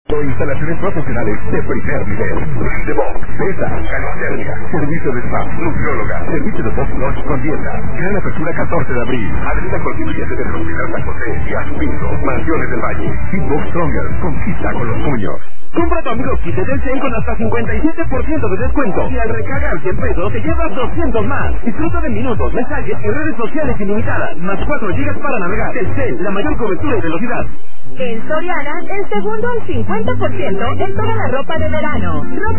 Instalaciones profesionales de primer nivel. De Box, Beta, Calisternia, servicio de spa, nutrióloga, servicio de post-lunch con dieta. Gran apertura 14 de abril. Avenida Constituyente del Hospital San José y Aspinto, Mansiones del Valle. Fitbox Stronger, conquista con los puños. Compra tu amigo kit del 100 con hasta 57% de descuento. Y al recargar 100 pesos te llevas 200 más. Disfruta de minutos, mensajes y redes sociales ilimitadas. Más 4 gigas para navegar. Telcel, la mayor cobertura y velocidad. En Soriana, el segundo al 50% en toda la ropa de verano.